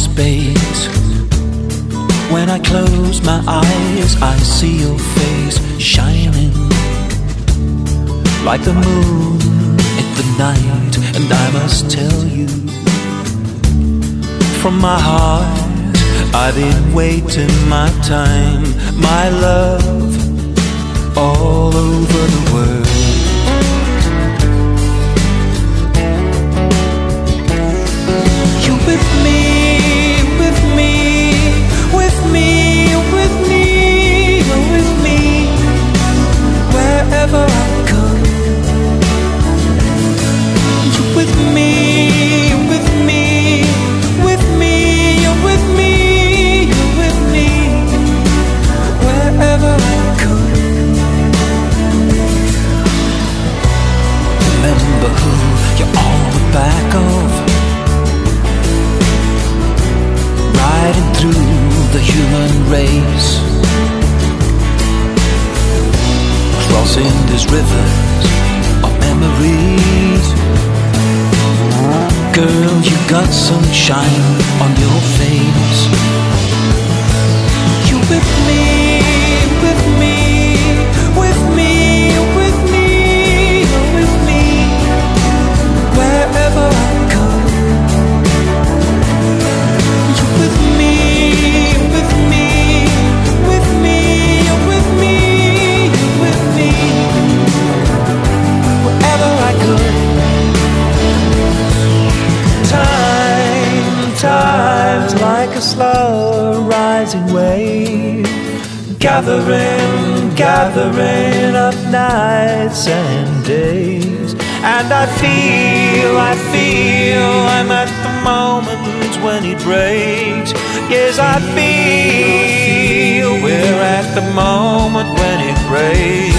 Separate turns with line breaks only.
space. When I close my eyes, I see your face shining like the moon in the night. And I must tell you, from my heart, I've been waiting my time, my love, all over the world. You with me, with me, with me, with me, with me, wherever I go. You with me, with me, with me, you're with me, you're with me, wherever I go. Remember who you're on the back of, riding through the human race, crossing these rivers of memories. Girl, you got sunshine on your face. You with me, with me, with me, with me, with me, wherever I go. You with me, with me, with me, you're with me, you're with me, wherever I go. Time's like a slow rising wave, gathering up nights and days. And I feel I'm at the moment when it breaks. Yes, I feel we're at the moment when it breaks.